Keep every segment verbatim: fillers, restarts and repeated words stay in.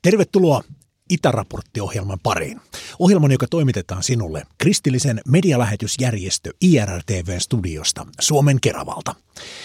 Tervetuloa Itäraportti-ohjelman pariin. Ohjelman, joka toimitetaan sinulle kristillisen medialähetysjärjestö I R R T V:n studiosta Suomen Keravalta.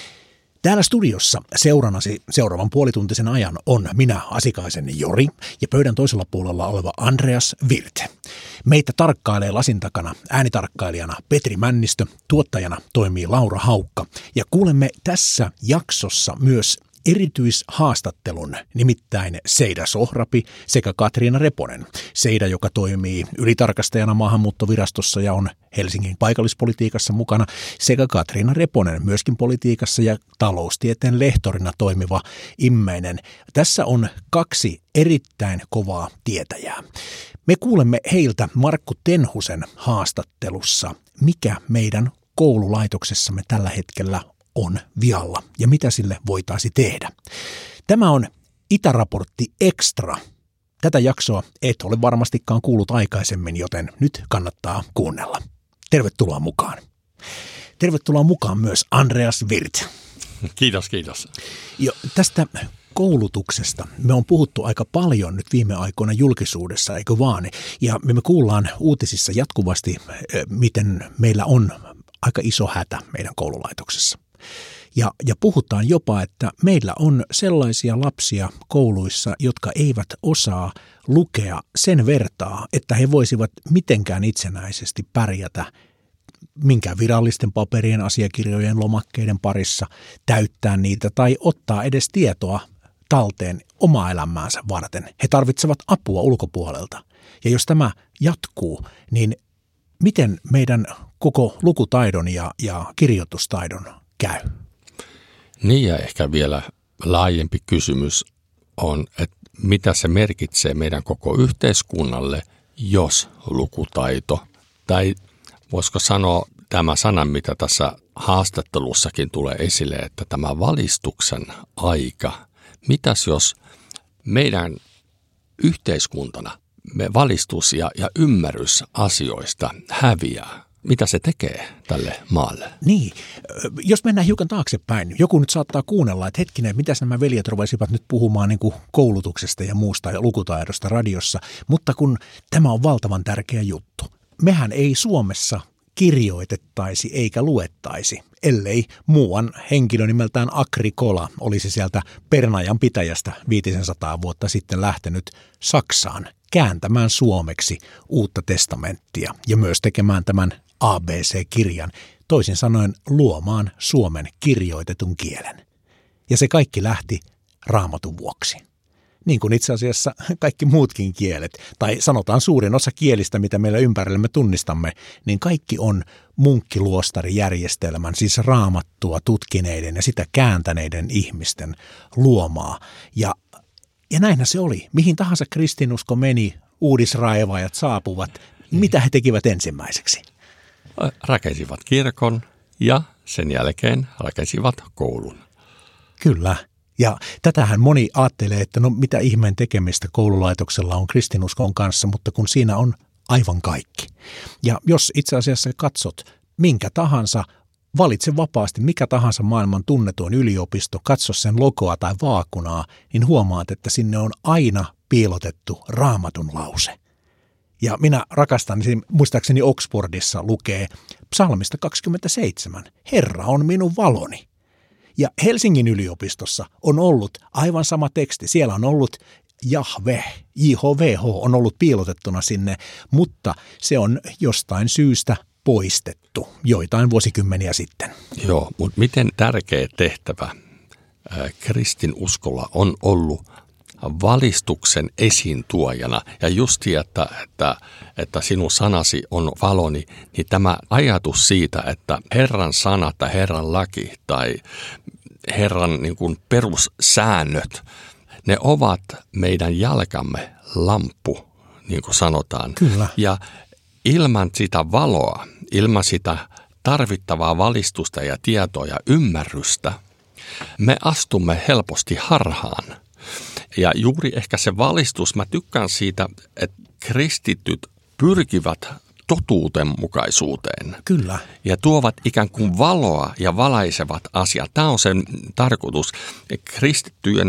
Täällä studiossa seuranasi seuraavan puolituntisen ajan on minä, Asikaisen Jori, ja pöydän toisella puolella oleva Andreas Wirth. Meitä tarkkailee lasin takana äänitarkkailijana Petri Männistö, tuottajana toimii Laura Haukka, ja kuulemme tässä jaksossa myös erityishaastattelun, nimittäin Seida Sohrapi sekä Katriina Reponen. Seida, joka toimii ylitarkastajana maahanmuuttovirastossa ja on Helsingin paikallispolitiikassa mukana, sekä Katriina Reponen myöskin politiikassa ja taloustieteen lehtorina toimiva immeinen. Tässä on kaksi erittäin kovaa tietäjää. Me kuulemme heiltä Markku Tenhusen haastattelussa, mikä meidän koululaitoksessamme tällä hetkellä on vialla ja mitä sille voitaisiin tehdä. Tämä on Itäraportti Extra. Tätä jaksoa et ole varmastikaan kuullut aikaisemmin, joten nyt kannattaa kuunnella. Tervetuloa mukaan. Tervetuloa mukaan myös Andreas Wirth. Kiitos, kiitos. Jo, tästä koulutuksesta me on puhuttu aika paljon nyt viime aikoina julkisuudessa, eikö vaan? Ja me kuullaan uutisissa jatkuvasti, miten meillä on aika iso hätä meidän koululaitoksessa. Ja, ja puhutaan jopa, että meillä on sellaisia lapsia kouluissa, jotka eivät osaa lukea sen vertaa, että he voisivat mitenkään itsenäisesti pärjätä minkään virallisten paperien, asiakirjojen, lomakkeiden parissa, täyttää niitä tai ottaa edes tietoa talteen omaa elämäänsä varten. He tarvitsevat apua ulkopuolelta. Ja jos tämä jatkuu, niin miten meidän koko lukutaidon ja, ja kirjoitustaidon käy? Niin, ja ehkä vielä laajempi kysymys on, että mitä se merkitsee meidän koko yhteiskunnalle, jos lukutaito, tai voisiko sanoa tämä sana, mitä tässä haastattelussakin tulee esille, että tämä valistuksen aika, mitäs jos meidän yhteiskuntana me valistus ja, ja ymmärrys asioista häviää? Mitä se tekee tälle maalle? Niin, jos mennään hiukan taaksepäin, joku nyt saattaa kuunnella, että hetkinen, mitä nämä veljet ruvasivat nyt puhumaan niin kuin koulutuksesta ja muusta ja lukutaidosta radiossa, mutta kun tämä on valtavan tärkeä juttu. Mehän ei Suomessa kirjoitettaisi eikä luettaisi, ellei muuan henkilö nimeltään Agrikola olisi sieltä Pernajan pitäjästä viisisataa vuotta sitten lähtenyt Saksaan kääntämään suomeksi uutta testamenttia ja myös tekemään tämän A B C-kirjan, toisin sanoen luomaan Suomen kirjoitetun kielen. Ja se kaikki lähti Raamatun vuoksi. Niin kuin itse asiassa kaikki muutkin kielet, tai sanotaan suurin osa kielistä, mitä meillä ympärillämme tunnistamme, niin kaikki on munkkiluostarijärjestelmän, siis raamattua tutkineiden ja sitä kääntäneiden ihmisten luomaa. Ja, ja näinhän se oli. Mihin tahansa kristinusko meni, uudisraivaajat saapuvat, mitä he tekivät ensimmäiseksi? Rakensivat kirkon ja sen jälkeen rakensivat koulun. Kyllä. Ja tätähän moni ajattelee, että no mitä ihmeen tekemistä koululaitoksella on kristinuskon kanssa, mutta kun siinä on aivan kaikki. Ja jos itse asiassa katsot minkä tahansa, valitse vapaasti mikä tahansa maailman tunnetuin yliopisto, katso sen logoa tai vaakunaa, niin huomaat, että sinne on aina piilotettu Raamatun lause. Ja minä rakastan, muistaakseni Oxfordissa lukee psalmista kaksikymmentäseitsemän, Herra on minun valoni. Ja Helsingin yliopistossa on ollut aivan sama teksti. Siellä on ollut Jahve, J H V H on ollut piilotettuna sinne, mutta se on jostain syystä poistettu joitain vuosikymmeniä sitten. Joo, mutta miten tärkeä tehtävä kristinuskolla on ollut valistuksen esiintuojana ja justi, että, että, että sinun sanasi on valoni, niin tämä ajatus siitä, että Herran sana tai Herran laki tai Herran niin kuin perussäännöt, ne ovat meidän jalkamme lamppu, niin kuin sanotaan. Kyllä. Ja ilman sitä valoa, ilman sitä tarvittavaa valistusta ja tietoa ja ymmärrystä, me astumme helposti harhaan. Ja juuri ehkä se valistus, mä tykkään siitä, että kristityt pyrkivät totuudenmukaisuuteen. Kyllä. Ja tuovat ikään kuin valoa ja valaisevat asiat. Tämä on sen tarkoitus. Kristittyjen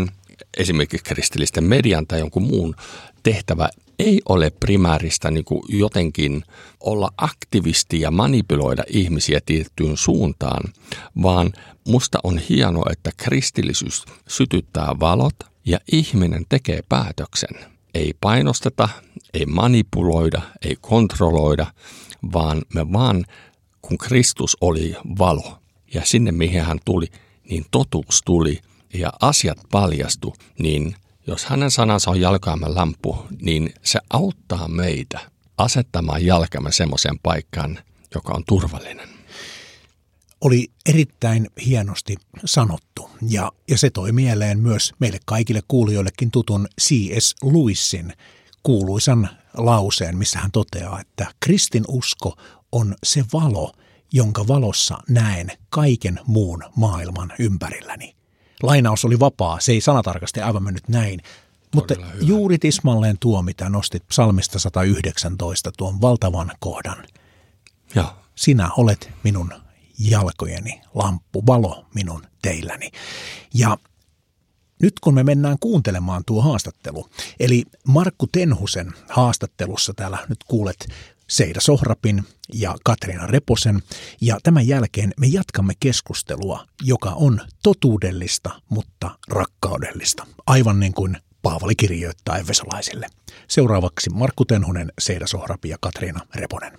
esimerkiksi kristillisten median tai jonkun muun tehtävä ei ole primääristä niin kuin jotenkin olla aktivisti ja manipuloida ihmisiä tiettyyn suuntaan, vaan musta on hienoa, että kristillisyys sytyttää valot ja ihminen tekee päätöksen. Ei painosteta, ei manipuloida, ei kontrolloida, vaan me vaan, kun Kristus oli valo ja sinne mihin hän tuli, niin totuus tuli ja asiat paljastu, niin jos hänen sanansa on jalkaamme lamppu, niin se auttaa meitä asettamaan jalkamme semmoiseen paikkaan, joka on turvallinen. Oli erittäin hienosti sanottu ja, ja se toi mieleen myös meille kaikille kuulijoillekin tutun C S Lewisin kuuluisan lauseen, missä hän toteaa, että kristinusko on se valo, jonka valossa näen kaiken muun maailman ympärilläni. Lainaus oli vapaa, se ei sanatarkasti aivan mennyt näin, mutta juuri tismalleen tuo, mitä nostit psalmista sata yhdeksäntoista, tuon valtavan kohdan. Ja. Sinä olet minun jalkojeni lamppu, valo minun teilläni. Ja nyt kun me mennään kuuntelemaan tuo haastattelu, eli Markku Tenhusen haastattelussa täällä nyt kuulet Seida Sohrabin ja Katriina Reposen, ja tämän jälkeen me jatkamme keskustelua, joka on totuudellista, mutta rakkaudellista, aivan niin kuin Paavali kirjoittaa efesolaisille. Seuraavaksi Markku Tenhunen, Seida Sohrab ja Katriina Reponen.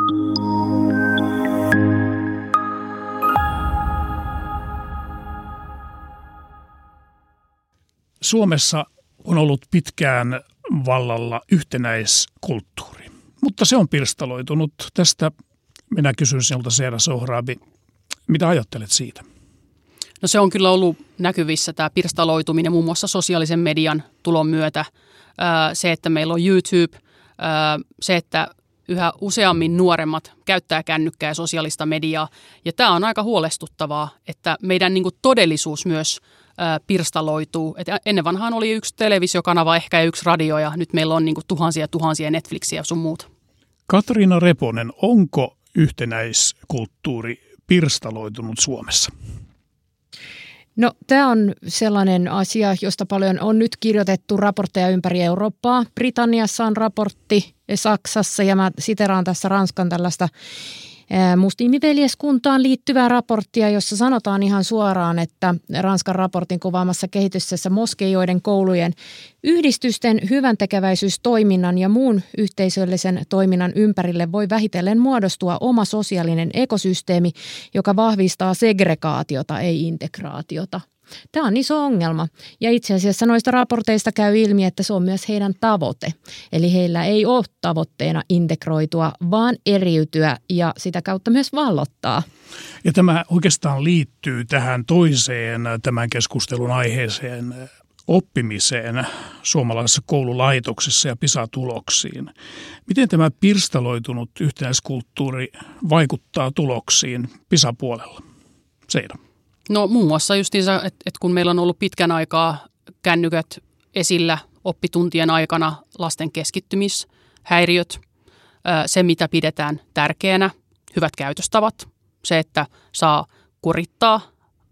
Suomessa on ollut pitkään vallalla yhtenäiskulttuuri, mutta se on pirstaloitunut. Tästä minä kysyn sinulta, Seida Sohrab, mitä ajattelet siitä? No se on kyllä ollut näkyvissä tämä pirstaloituminen muun muassa sosiaalisen median tulon myötä. Se, että meillä on YouTube, se, että yhä useammin nuoremmat käyttää kännykkää ja sosiaalista mediaa. Ja tämä on aika huolestuttavaa, että meidän niin kuin todellisuus myös pirstaloituu. Et ennen vanhaan oli yksi televisiokanava, ehkä yksi radio, ja nyt meillä on niin kuin tuhansia tuhansia Netflixiä ja sun muuta. Katriina Reponen, onko yhtenäiskulttuuri pirstaloitunut Suomessa? No tämä on sellainen asia, josta paljon on nyt kirjoitettu raportteja ympäri Eurooppaa. Britanniassa on raportti, Saksassa, ja mä siteraan tässä Ranskan tällaista muslimiveljeskuntaan liittyvää raporttia, jossa sanotaan ihan suoraan, että Ranskan raportin kuvaamassa kehityksessä moskeijoiden, koulujen, yhdistysten hyväntekeväisyystoiminnan ja muun yhteisöllisen toiminnan ympärille voi vähitellen muodostua oma sosiaalinen ekosysteemi, joka vahvistaa segregaatiota, ei integraatiota. Tämä on iso ongelma, ja itse asiassa noista raporteista käy ilmi, että se on myös heidän tavoite. Eli heillä ei ole tavoitteena integroitua, vaan eriytyä ja sitä kautta myös vallottaa. Ja tämä oikeastaan liittyy tähän toiseen tämän keskustelun aiheeseen, oppimiseen suomalaisessa koululaitoksessa ja PISA-tuloksiin. Miten tämä pirstaloitunut yhtenäiskulttuuri vaikuttaa tuloksiin PISA-puolella? Seida. No muun muassa justiinsa, että et kun meillä on ollut pitkän aikaa kännykät esillä oppituntien aikana, lasten keskittymishäiriöt, se mitä pidetään tärkeänä, hyvät käytöstavat, se että saa kurittaa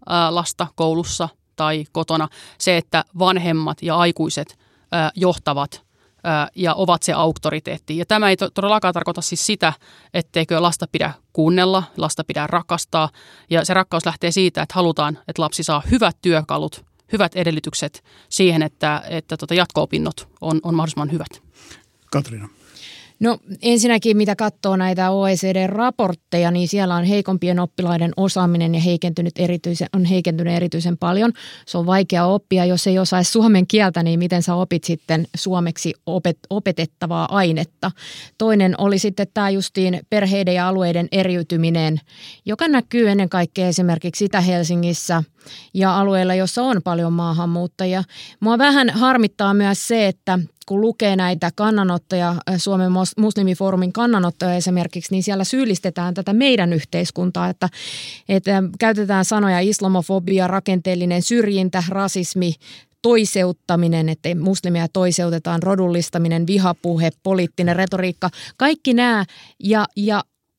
lasta koulussa tai kotona, se että vanhemmat ja aikuiset johtavat ja ovat se auktoriteetti. Ja tämä ei todellakaan tarkoita siis sitä, etteikö lasta pidä kuunnella, lasta pidä rakastaa. Ja se rakkaus lähtee siitä, että halutaan, että lapsi saa hyvät työkalut, hyvät edellytykset siihen, että, että tuota jatko-opinnot on, on mahdollisimman hyvät. Katriina. No ensinnäkin, mitä katsoo näitä O E C D-raportteja, niin siellä on heikompien oppilaiden osaaminen ja heikentynyt erityisen, on heikentynyt erityisen paljon. Se on vaikea oppia, jos ei osaa suomen kieltä, niin miten sä opit sitten suomeksi opet, opetettavaa ainetta. Toinen oli sitten tämä justiin perheiden ja alueiden eriytyminen, joka näkyy ennen kaikkea esimerkiksi Itä-Helsingissä ja alueilla, jossa on paljon maahanmuuttajia. Mua vähän harmittaa myös se, että kun lukee näitä kannanottoja, Suomen muslimifoorumin kannanottoja esimerkiksi, niin siellä syyllistetään tätä meidän yhteiskuntaa, että, että käytetään sanoja islamofobia, rakenteellinen syrjintä, rasismi, toiseuttaminen, että muslimia toiseutetaan, rodullistaminen, vihapuhe, poliittinen retoriikka, kaikki nämä ja, ja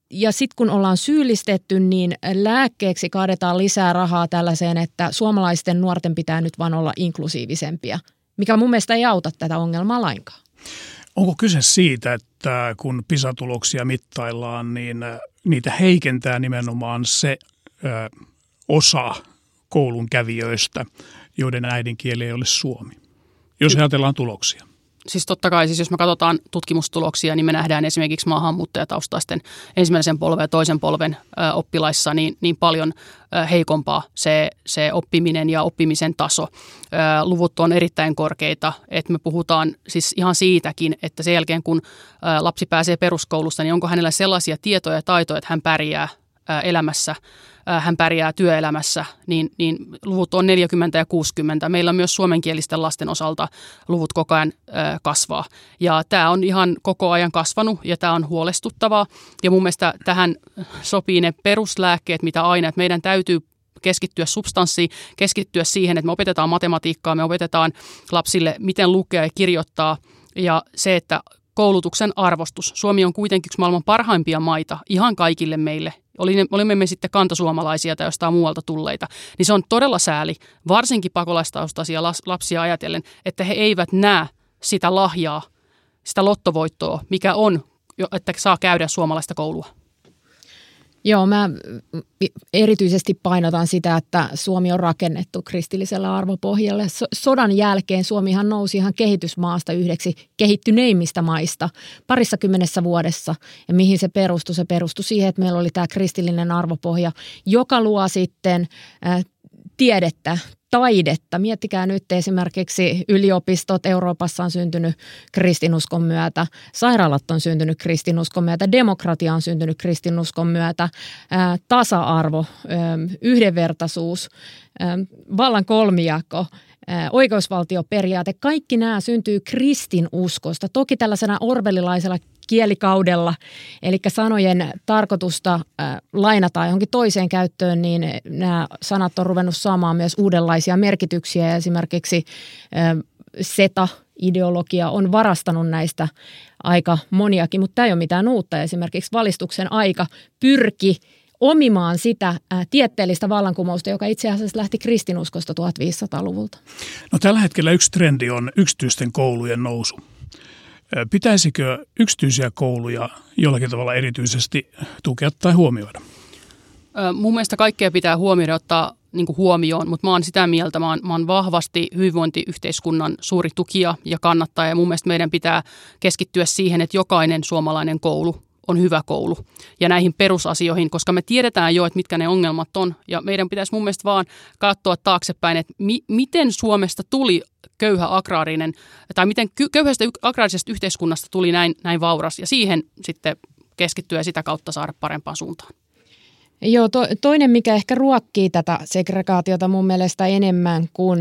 ja sitten kun ollaan syyllistetty, niin lääkkeeksi kaadetaan lisää rahaa tällaiseen, että suomalaisten nuorten pitää nyt vaan olla inklusiivisempia, mikä mun mielestä ei auta tätä ongelmaa lainkaan. Onko kyse siitä, että kun PISA-tuloksia mittaillaan, niin niitä heikentää nimenomaan se ö, osa koulun kävijöistä, joiden äidinkieli ei ole suomi, jos ajatellaan tuloksia? Siis totta kai, siis jos me katsotaan tutkimustuloksia, niin me nähdään esimerkiksi maahanmuuttajataustaisten ensimmäisen polven ja toisen polven ö, oppilaissa niin, niin paljon ö, heikompaa se, se oppiminen ja oppimisen taso. Ö, luvut on erittäin korkeita, että me puhutaan siis ihan siitäkin, että sen jälkeen kun ö, lapsi pääsee peruskoulusta, niin onko hänellä sellaisia tietoja ja taitoja, että hän pärjää ö, elämässä, hän pärjää työelämässä, niin, niin luvut on neljäkymmentä ja kuusikymmentä. Meillä myös suomenkielisten lasten osalta luvut koko ajan ö, kasvaa. Ja tämä on ihan koko ajan kasvanut ja tämä on huolestuttavaa. Ja mun mielestä tähän sopii ne peruslääkkeet, mitä aina, että meidän täytyy keskittyä substanssiin, keskittyä siihen, että me opetetaan matematiikkaa, me opetetaan lapsille, miten lukea ja kirjoittaa. Ja se, että koulutuksen arvostus. Suomi on kuitenkin yksi maailman parhaimpia maita ihan kaikille meille. Olimme me sitten kantasuomalaisia tai jostain muualta tulleita, niin se on todella sääli, varsinkin pakolaistaustaisia lapsia ajatellen, että he eivät näe sitä lahjaa, sitä lottovoittoa, mikä on, että saa käydä suomalaista koulua. Joo, mä erityisesti painotan sitä, että Suomi on rakennettu kristillisellä arvopohjalla. Sodan jälkeen Suomihan nousi ihan kehitysmaasta yhdeksi kehittyneimmistä maista parissa kymmenessä vuodessa. Ja mihin se perustui? Se perustui siihen, että meillä oli tämä kristillinen arvopohja, joka luo sitten äh, tiedettä, taidetta. Miettikää nyt esimerkiksi yliopistot Euroopassa on syntynyt kristinuskon myötä, sairaalat on syntynyt kristinuskon myötä, demokratia on syntynyt kristinuskon myötä, ää, tasa-arvo, ää, yhdenvertaisuus, ää, vallan kolmijako, ää, oikeusvaltioperiaate, kaikki nämä syntyy kristinuskosta. Toki tällaisena orwellilaisella kielikaudella, eli sanojen tarkoitusta äh, lainataan johonkin toiseen käyttöön, niin nämä sanat on ruvennut saamaan myös uudenlaisia merkityksiä. Esimerkiksi äh, SETA-ideologia on varastanut näistä aika moniakin, mutta tämä ei ole mitään uutta. Esimerkiksi valistuksen aika pyrki omimaan sitä äh, tieteellistä vallankumousta, joka itse asiassa lähti kristinuskosta viisitoistasataluvulta. No tällä hetkellä yksi trendi on yksityisten koulujen nousu. Pitäisikö yksityisiä kouluja jollakin tavalla erityisesti tukea tai huomioida? Mun mielestä kaikkea pitää huomioida, ottaa niin kuin huomioon, mutta mä oon sitä mieltä, mä oon, mä oon vahvasti hyvinvointiyhteiskunnan suuri tukija ja kannattaja. Ja mun mielestä meidän pitää keskittyä siihen, että jokainen suomalainen koulu on hyvä koulu ja näihin perusasioihin, koska me tiedetään jo, että mitkä ne ongelmat on. Ja meidän pitäisi mun mielestä vaan katsoa taaksepäin, että mi- miten Suomesta tuli köyhä agraarinen, tai miten köyhästä agraarisesta yhteiskunnasta tuli näin, näin vauras, ja siihen sitten keskittyä ja sitä kautta saada parempaan suuntaan. Joo, to, toinen, mikä ehkä ruokkii tätä segregaatiota mun mielestä enemmän kuin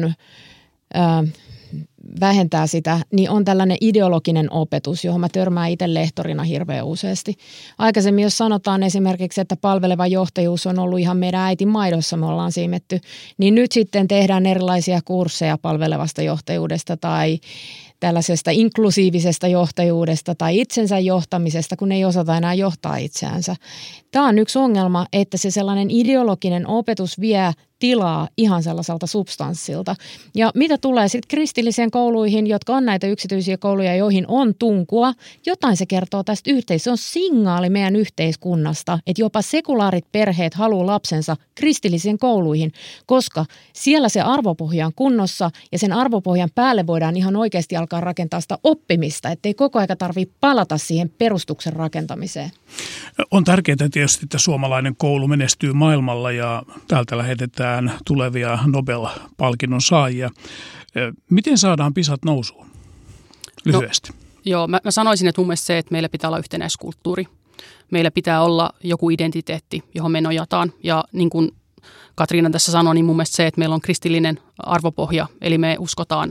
äh, vähentää sitä, niin on tällainen ideologinen opetus, johon mä törmään itse lehtorina hirveän useasti. Aikaisemmin, jos sanotaan esimerkiksi, että palveleva johtajuus on ollut ihan meidän äitin maidossa, me ollaan siimetty, niin nyt sitten tehdään erilaisia kursseja palvelevasta johtajuudesta tai tällaisesta inklusiivisesta johtajuudesta tai itsensä johtamisesta, kun ei osata enää johtaa itseänsä. Tämä on yksi ongelma, että se sellainen ideologinen opetus vie tilaa ihan sellaiselta substanssilta. Ja mitä tulee sitten kristillisiin kouluihin, jotka on näitä yksityisiä kouluja, joihin on tunkua, jotain se kertoo tästä yhteisöstä. Se on signaali meidän yhteiskunnasta, että jopa sekulaarit perheet haluaa lapsensa kristillisiin kouluihin, koska siellä se arvopohja on kunnossa ja sen arvopohjan päälle voidaan ihan oikeasti alkaa rakentaa sitä oppimista, ettei koko aika tarvitse palata siihen perustuksen rakentamiseen. On tärkeää tietysti, että suomalainen koulu menestyy maailmalla ja täältä lähetetään tulevia Nobel-palkinnon saajia. Miten saadaan PISAt nousuun? Lyhyesti. No, joo, mä, mä sanoisin, että mun mielestä se, että meillä pitää olla yhtenäiskulttuuri. Meillä pitää olla joku identiteetti, johon me nojataan. Ja niin kuin Katriina tässä sanoi, niin mun mielestä se, että meillä on kristillinen arvopohja, eli me uskotaan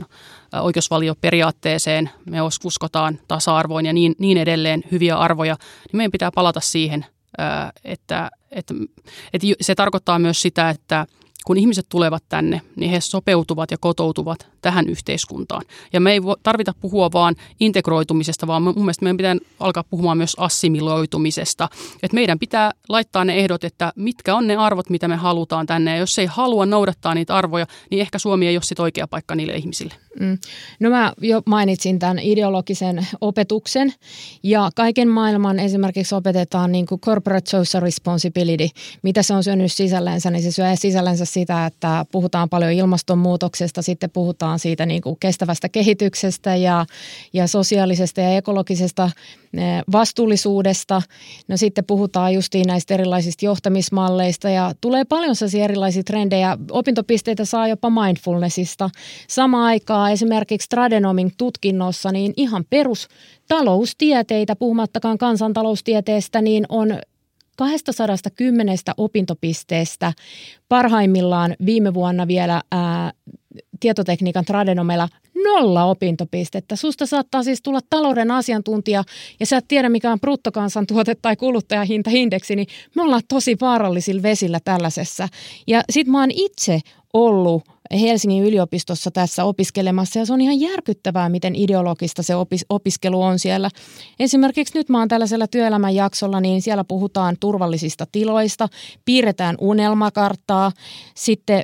oikeusvalioperiaatteeseen, me uskotaan tasa-arvoon ja niin, niin edelleen hyviä arvoja, niin meidän pitää palata siihen, että, että, että se tarkoittaa myös sitä, että kun ihmiset tulevat tänne, niin he sopeutuvat ja kotoutuvat tähän yhteiskuntaan. Ja me ei tarvita puhua vaan integroitumisesta, vaan mun mielestä meidän pitää alkaa puhumaan myös assimiloitumisesta. Että meidän pitää laittaa ne ehdot, että mitkä on ne arvot, mitä me halutaan tänne. Ja jos ei halua noudattaa niitä arvoja, niin ehkä Suomi ei ole sit oikea paikka niille ihmisille. Mm. No mä jo mainitsin tämän ideologisen opetuksen ja kaiken maailman esimerkiksi opetetaan niin kuin corporate social responsibility. Mitä se on syönyt sisällänsä, niin se syö sisällänsä sitä, että puhutaan paljon ilmastonmuutoksesta, sitten puhutaan siitä niin kuin kestävästä kehityksestä ja, ja sosiaalisesta ja ekologisesta vastuullisuudesta. No sitten puhutaan justiin näistä erilaisista johtamismalleista ja tulee paljon sellaisia erilaisia trendejä. Opintopisteitä saa jopa mindfulnessista. Samaan aikaan esimerkiksi Tradenomin tutkinnossa niin ihan perustaloustieteitä, puhumattakaan kansantaloustieteestä, niin on kaksisataakymmenen opintopisteestä parhaimmillaan viime vuonna vielä ää, tietotekniikan Tradenomella nolla opintopistettä. Susta saattaa siis tulla talouden asiantuntija ja sä et tiedä mikä on bruttokansantuote tai kuluttajahintaindeksi, niin me ollaan tosi vaarallisilla vesillä tällaisessa. Ja sit mä oon itse ollut Helsingin yliopistossa tässä opiskelemassa ja se on ihan järkyttävää, miten ideologista se opis- opiskelu on siellä. Esimerkiksi nyt mä oon tällaisella työelämän jaksolla, niin siellä puhutaan turvallisista tiloista, piirretään unelmakarttaa, sitten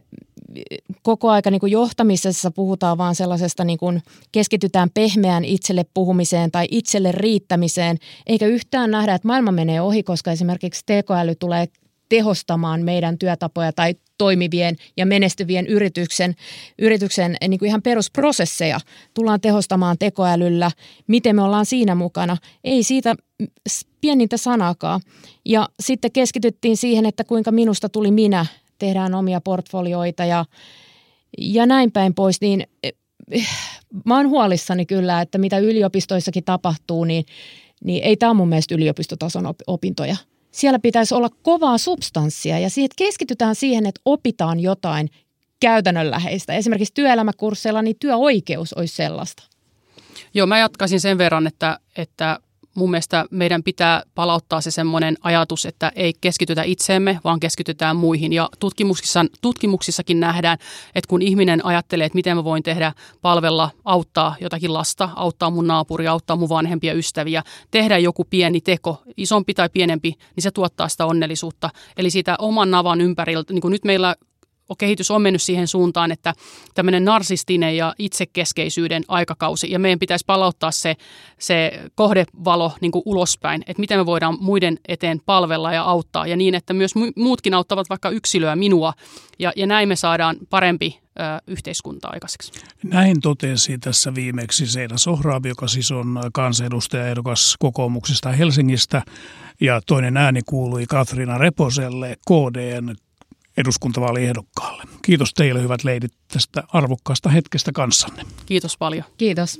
koko aika niin kuin johtamisessa puhutaan vaan sellaisesta, niin kuin keskitytään pehmeään itselle puhumiseen tai itselle riittämiseen, eikä yhtään nähdä, että maailma menee ohi, koska esimerkiksi tekoäly tulee tehostamaan meidän työtapoja tai toimivien ja menestyvien yrityksen, yrityksen niin kuin ihan perusprosesseja tullaan tehostamaan tekoälyllä. Miten me ollaan siinä mukana? Ei siitä pienintä sanaakaan. Ja sitten keskityttiin siihen, että kuinka minusta tuli minä, tehdään omia portfolioita ja, ja näin päin pois. Niin, mä oon huolissani kyllä, että mitä yliopistoissakin tapahtuu, niin, niin ei tämä ole mun mielestä yliopistotason opintoja. Siellä pitäisi olla kovaa substanssia ja siitä keskitytään siihen, että opitaan jotain käytännönläheistä. Esimerkiksi työelämäkursseilla niin työoikeus olisi sellaista. Joo, mä jatkaisin sen verran, että, että mun mielestä meidän pitää palauttaa se semmoinen ajatus, että ei keskitytä itseemme, vaan keskitytään muihin. Ja tutkimuksissa, tutkimuksissakin nähdään, että kun ihminen ajattelee, että miten mä voin tehdä palvella, auttaa jotakin lasta, auttaa mun naapuria, auttaa mun vanhempia ystäviä, tehdä joku pieni teko, isompi tai pienempi, niin se tuottaa sitä onnellisuutta. Eli siitä oman navan ympäriltä, niin kuin nyt meillä kehitys on mennyt siihen suuntaan, että tämmöinen narsistinen ja itsekeskeisyyden aikakausi, ja meidän pitäisi palauttaa se, se kohdevalo niin kuin ulospäin, että miten me voidaan muiden eteen palvella ja auttaa, ja niin, että myös muutkin auttavat vaikka yksilöä, minua, ja, ja näin me saadaan parempi ö, yhteiskunta aikaiseksi. Näin totesi tässä viimeksi Seida Sohrabi, joka siis on kansanedustajaehdokas kokoomuksesta Helsingistä, ja toinen ääni kuului Katriina Reposelle, K D:n eduskuntavaaliehdokkaalle. Kiitos teille, hyvät leidit, tästä arvokkaasta hetkestä kanssanne. Kiitos paljon. Kiitos.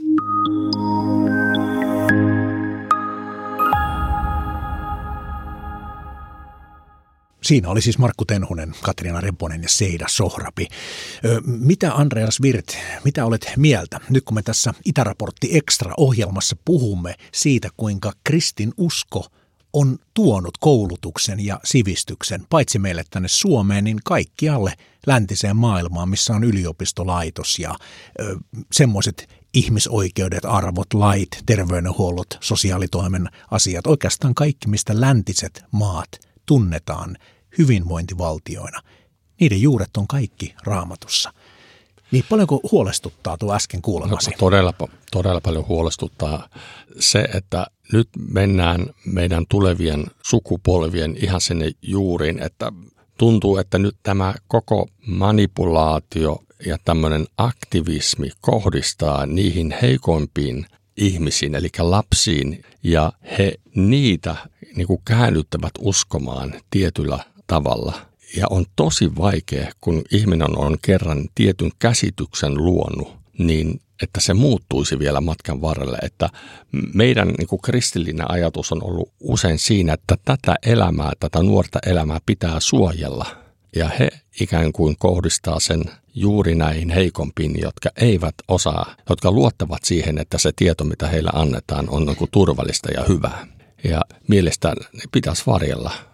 Siinä oli siis Markku Tenhunen, Katriina Reponen ja Seida Sohrabi. Ö, mitä Andreas Wirth, mitä olet mieltä? Nyt kun me tässä Itäraportti Extra-ohjelmassa puhumme siitä, kuinka kristinusko on tuonut koulutuksen ja sivistyksen, paitsi meille tänne Suomeen, niin kaikkialle läntiseen maailmaan, missä on yliopistolaitos ja ö, semmoiset ihmisoikeudet, arvot, lait, terveydenhuollot, sosiaalitoimen asiat, oikeastaan kaikki, mistä läntiset maat tunnetaan hyvinvointivaltioina. Niiden juuret on kaikki Raamatussa. Niin paljonko huolestuttaa tuo äsken kuulemasi? No, todella, todella paljon huolestuttaa se, että nyt mennään meidän tulevien sukupolvien ihan sinne juuriin, että tuntuu, että nyt tämä koko manipulaatio ja tämmöinen aktivismi kohdistaa niihin heikoimpiin ihmisiin, eli lapsiin, ja he niitä niin kuin käännyttävät uskomaan tietyllä tavalla. Ja on tosi vaikea, kun ihminen on kerran tietyn käsityksen luonut, niin että se muuttuisi vielä matkan varrelle. Että meidän niin kuin kristillinen ajatus on ollut usein siinä, että tätä elämää, tätä nuorta elämää pitää suojella. Ja he ikään kuin kohdistaa sen juuri näihin heikompiin, jotka eivät osaa, jotka luottavat siihen, että se tieto, mitä heille annetaan, on niin kuin turvallista ja hyvää. Ja mielestäni pitäisi varjella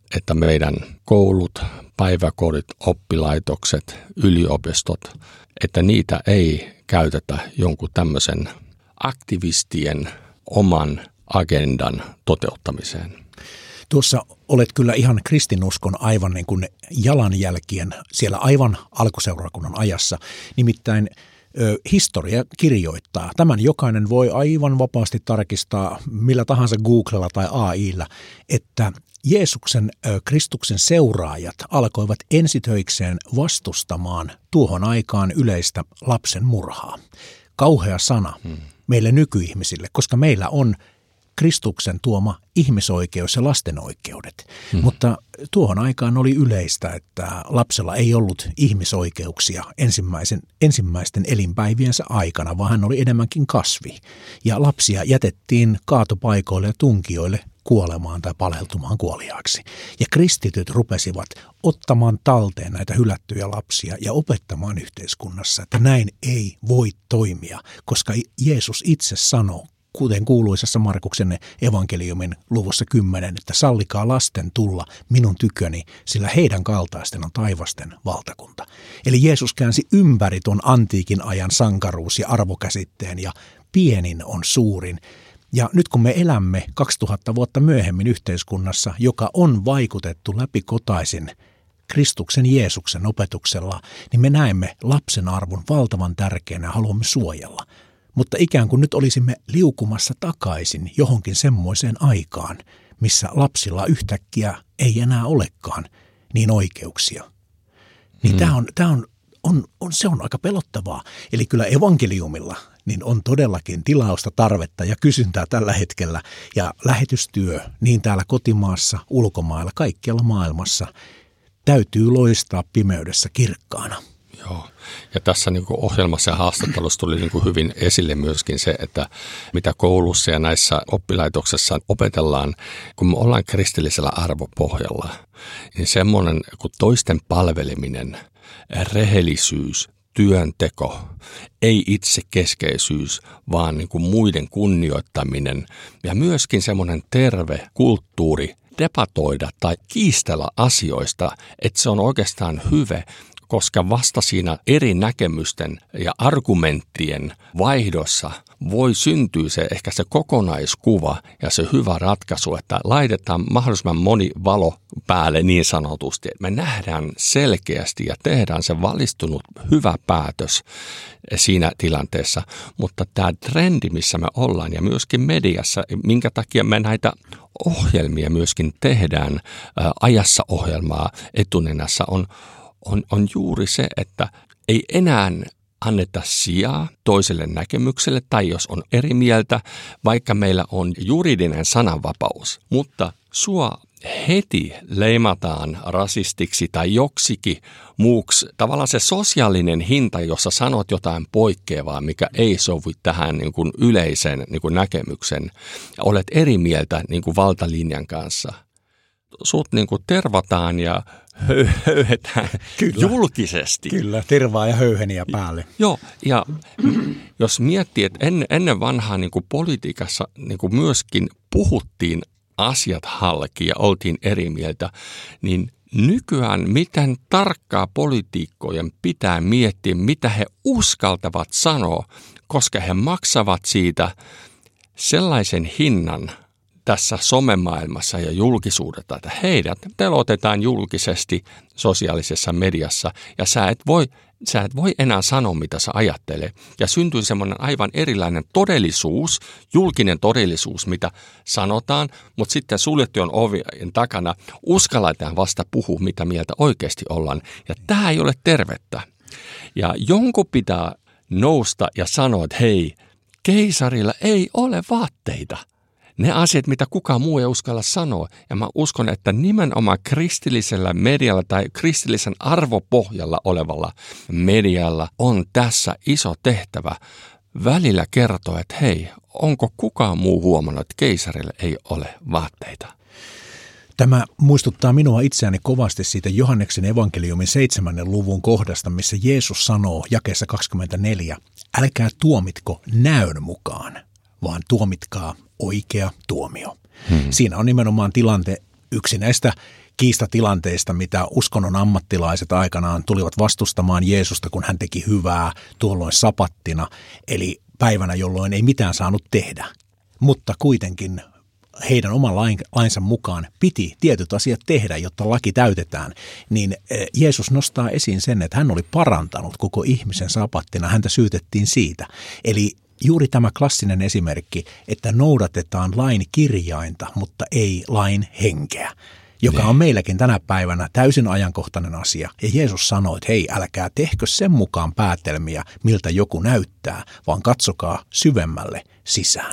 että meidän koulut, päiväkodit, oppilaitokset, yliopistot, että niitä ei käytetä jonkun tämmöisen aktivistien oman agendan toteuttamiseen. Tuossa olet kyllä ihan kristinuskon aivan niin kuin jalanjälkien siellä aivan alkuseurakunnan ajassa. Nimittäin ö, historia kirjoittaa. Tämän jokainen voi aivan vapaasti tarkistaa millä tahansa Googlella tai A I:llä, että Jeesuksen, ö, Kristuksen seuraajat alkoivat ensitöikseen vastustamaan tuohon aikaan yleistä lapsen murhaa. Kauhea sana hmm. meille nykyihmisille, koska meillä on Kristuksen tuoma ihmisoikeus ja lasten oikeudet. Hmm. Mutta tuohon aikaan oli yleistä, että lapsella ei ollut ihmisoikeuksia ensimmäisen, ensimmäisten elinpäiviensä aikana, vaan hän oli enemmänkin kasvi. Ja lapsia jätettiin kaatopaikoille ja tunkioille kuolemaan tai paleltumaan kuoliaaksi. Ja kristityt rupesivat ottamaan talteen näitä hylättyjä lapsia ja opettamaan yhteiskunnassa, että näin ei voi toimia, koska Jeesus itse sanoo, kuten kuuluisessa Markuksen evankeliumin luvussa kymmenen, että sallikaa lasten tulla minun tyköni, sillä heidän kaltaisten on taivasten valtakunta. Eli Jeesus käänsi ympäri tuon antiikin ajan sankaruus- ja arvokäsitteen ja pienin on suurin. Ja nyt kun me elämme kaksituhatta vuotta myöhemmin yhteiskunnassa, joka on vaikutettu läpikotaisin Kristuksen Jeesuksen opetuksella, niin me näemme lapsen arvon valtavan tärkeänä ja haluamme suojella. Mutta ikään kuin nyt olisimme liukumassa takaisin johonkin semmoiseen aikaan, missä lapsilla yhtäkkiä ei enää olekaan niin oikeuksia. Niin hmm. tämä on, tämä on, on, on, se on aika pelottavaa. Eli kyllä evankeliumilla niin on todellakin tilausta, tarvetta ja kysyntää tällä hetkellä. Ja lähetystyö niin täällä kotimaassa, ulkomailla, kaikkialla maailmassa täytyy loistaa pimeydessä kirkkaana. Joo, ja tässä niin kuin ohjelmassa ja haastattelussa tuli niin kuin hyvin esille myöskin se, että mitä koulussa ja näissä oppilaitoksissa opetellaan, kun me ollaan kristillisellä arvopohjalla, niin semmoinen kuin toisten palveleminen, rehellisyys, työnteko, ei itsekeskeisyys, vaan niin kuin muiden kunnioittaminen ja myöskin semmoinen terve kulttuuri debatoida tai kiistellä asioista, että se on oikeastaan hyvä, koska vasta siinä eri näkemysten ja argumenttien vaihdossa voi syntyä se ehkä se kokonaiskuva ja se hyvä ratkaisu, että laitetaan mahdollisimman moni valo päälle niin sanotusti. Me nähdään selkeästi ja tehdään se valistunut hyvä päätös siinä tilanteessa, mutta tämä trendi, missä me ollaan ja myöskin mediassa, minkä takia me näitä ohjelmia myöskin tehdään, ää, ajassa ohjelmaa etunenässä on On, on juuri se, että ei enää anneta sijaa toiselle näkemykselle tai jos on eri mieltä, vaikka meillä on juridinen sananvapaus, mutta sua heti leimataan rasistiksi tai joksikin muuksi. Tavallaan se sosiaalinen hinta, jossa sanot jotain poikkeavaa, mikä ei sovi tähän niin kuin yleisen niin kuin näkemyksen, ja olet eri mieltä niin kuin valtalinjan kanssa. Sut niin kuin tervataan ja höyhetään julkisesti. Kyllä, tervaa ja höyheniä päälle. Joo, ja jos miettii, että ennen, ennen vanhaa niin kuin politiikassa niin kuin myöskin puhuttiin asiat halki ja oltiin eri mieltä, niin nykyään miten tarkkaa poliitikkojen pitää miettiä, mitä he uskaltavat sanoa, koska he maksavat siitä sellaisen hinnan tässä somemaailmassa ja julkisuudessa, että heidät telotetaan julkisesti sosiaalisessa mediassa ja sä et voi, sä et voi enää sanoa, mitä sä ajattelee. Ja syntyy semmoinen aivan erilainen todellisuus, julkinen todellisuus, mitä sanotaan, mutta sitten suljettujen ovien takana uskalletaan vasta puhua, mitä mieltä oikeasti ollaan. Ja tämä ei ole tervettä. Ja jonkun pitää nousta ja sanoa, että hei, keisarilla ei ole vaatteita. Ne asiat, mitä kukaan muu ei uskalla sanoa. Ja mä uskon, että nimenomaan kristillisellä medialla tai kristillisen arvopohjalla olevalla medialla on tässä iso tehtävä välillä kertoa, että hei, onko kukaan muu huomannut, että keisarille ei ole vaatteita? Tämä muistuttaa minua itseäni kovasti siitä Johanneksen evankeliumin seitsemännen luvun kohdasta, missä Jeesus sanoo jakeessa kaksikymmentäneljä, älkää tuomitko näön mukaan, vaan tuomitkaa oikea tuomio. Hmm. Siinä on nimenomaan tilante yksi näistä kiistatilanteista, mitä uskonnon ammattilaiset aikanaan tulivat vastustamaan Jeesusta, kun hän teki hyvää tuolloin sapattina, eli päivänä, jolloin ei mitään saanut tehdä. Mutta kuitenkin heidän oman lainsa mukaan piti tietyt asiat tehdä, jotta laki täytetään, niin Jeesus nostaa esiin sen, että hän oli parantanut koko ihmisen sapattina, häntä syytettiin siitä. Eli juuri tämä klassinen esimerkki, että noudatetaan lain kirjainta, mutta ei lain henkeä, joka on meilläkin tänä päivänä täysin ajankohtainen asia. Ja Jeesus sanoi, että hei, älkää tehkö sen mukaan päätelmiä, miltä joku näyttää, vaan katsokaa syvemmälle sisään.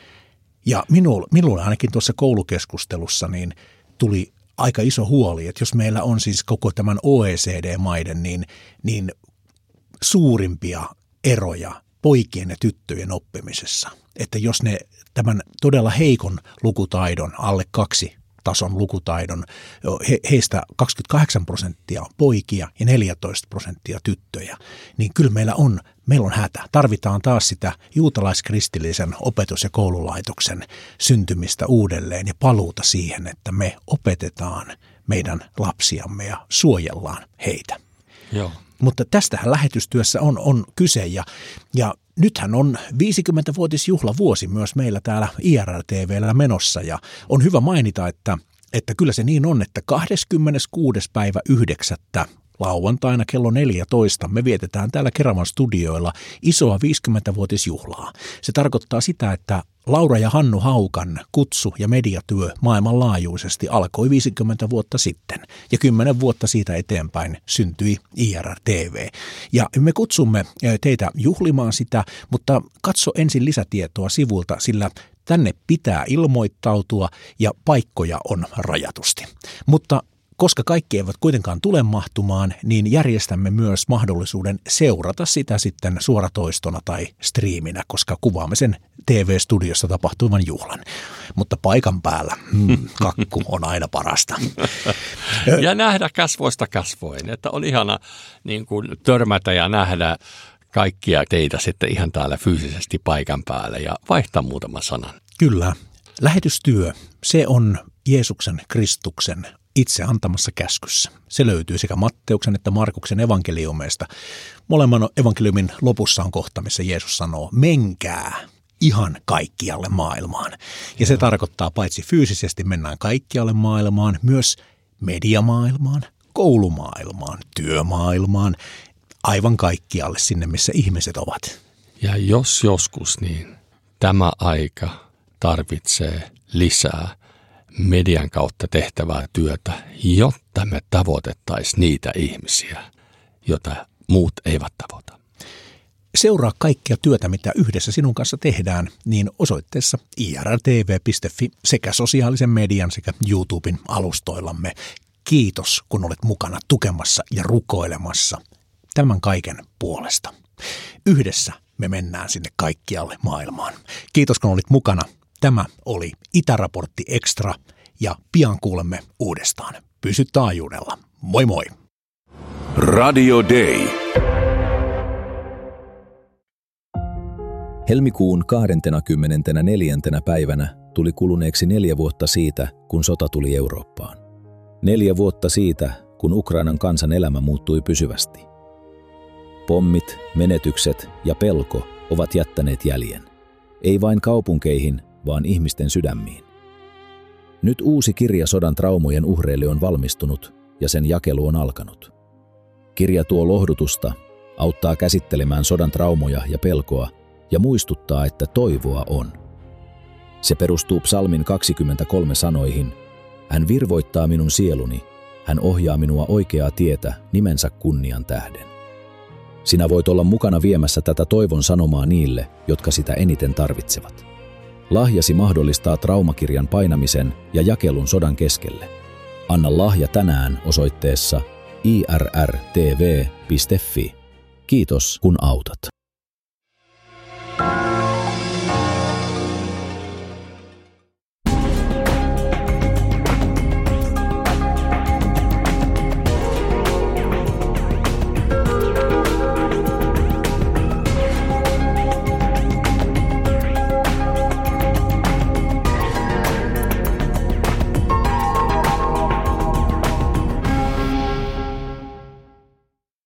Ja minulle, minulle ainakin tuossa koulukeskustelussa niin tuli aika iso huoli, että jos meillä on siis koko tämän O E C D-maiden niin, niin suurimpia eroja poikien ja tyttöjen oppimisessa. Että jos ne tämän todella heikon lukutaidon, alle kaksi tason lukutaidon, he, heistä kaksikymmentäkahdeksan prosenttia poikia ja neljätoista prosenttia tyttöjä, niin kyllä meillä on, meillä on hätä. Tarvitaan taas sitä juutalaiskristillisen opetus- ja koululaitoksen syntymistä uudelleen ja paluuta siihen, että me opetetaan meidän lapsiamme ja suojellaan heitä. Joo. Mutta tästähän lähetystyössä on, on kyse ja, ja nythän on viisikymmentävuotisjuhlavuosi myös meillä täällä I R L T V:llä menossa ja on hyvä mainita, että, että kyllä se niin on, että kahdeskymmeneskuudes päivä yhdeksättä lauantaina kello neljätoista me vietetään täällä Keravan studioilla isoa viisikymmentävuotisjuhlaa. Se tarkoittaa sitä, että Laura ja Hannu Haukan kutsu- ja mediatyö maailmanlaajuisesti alkoi viisikymmentä vuotta sitten ja kymmenen vuotta siitä eteenpäin syntyi I R T V. Ja me kutsumme teitä juhlimaan sitä, mutta katso ensin lisätietoa sivulta, sillä tänne pitää ilmoittautua ja paikkoja on rajatusti. Mutta koska kaikki eivät kuitenkaan tule mahtumaan, niin järjestämme myös mahdollisuuden seurata sitä sitten suoratoistona tai striiminä, koska kuvaamme sen T V-studiossa tapahtuvan juhlan. Mutta paikan päällä hmm, kakku on aina parasta. Ja nähdä kasvoista kasvoin, että on ihana niin kuin törmätä ja nähdä kaikkia teitä sitten ihan täällä fyysisesti paikan päällä ja vaihtaa muutaman sanan. Kyllä. Lähetystyö, se on Jeesuksen Kristuksen itse antamassa käskyssä. Se löytyy sekä Matteuksen että Markuksen evankeliumeista. Molemman evankeliumin lopussa on kohta, missä Jeesus sanoo, menkää ihan kaikkialle maailmaan. Ja se tarkoittaa paitsi fyysisesti mennään kaikkialle maailmaan, myös mediamaailmaan, koulumaailmaan, työmaailmaan, aivan kaikkialle sinne, missä ihmiset ovat. Ja jos joskus, niin tämä aika tarvitsee lisää median kautta tehtävää työtä, jotta me tavoitettaisiin niitä ihmisiä, joita muut eivät tavoita. Seuraa kaikkea työtä, mitä yhdessä sinun kanssa tehdään, niin osoitteessa I R T V piste F I sekä sosiaalisen median sekä YouTuben alustoillamme. Kiitos, kun olet mukana tukemassa ja rukoilemassa tämän kaiken puolesta. Yhdessä me mennään sinne kaikkialle maailmaan. Kiitos, kun olit mukana. Tämä oli Itäraportti Extra ja pian kuulemme uudestaan. Pysy taajuudella. Moi moi! Radio Day. Helmikuun kahdeskymmenesneljäs päivänä tuli kuluneeksi neljä vuotta siitä, kun sota tuli Eurooppaan. Neljä vuotta siitä, kun Ukrainan kansan elämä muuttui pysyvästi. Pommit, menetykset ja pelko ovat jättäneet jäljen. Ei vain kaupunkeihin, vaan ihmisten sydämiin. Nyt uusi kirja sodan traumojen uhreille on valmistunut ja sen jakelu on alkanut. Kirja tuo lohdutusta, auttaa käsittelemään sodan traumoja ja pelkoa ja muistuttaa, että toivoa on. Se perustuu psalmin kaksikymmentäkolme sanoihin, hän virvoittaa minun sieluni, hän ohjaa minua oikeaa tietä nimensä kunnian tähden. Sinä voit olla mukana viemässä tätä toivon sanomaa niille, jotka sitä eniten tarvitsevat. Lahjasi mahdollistaa traumakirjan painamisen ja jakelun sodan keskelle. Anna lahja tänään osoitteessa I R R T V piste F I. Kiitos kun autat.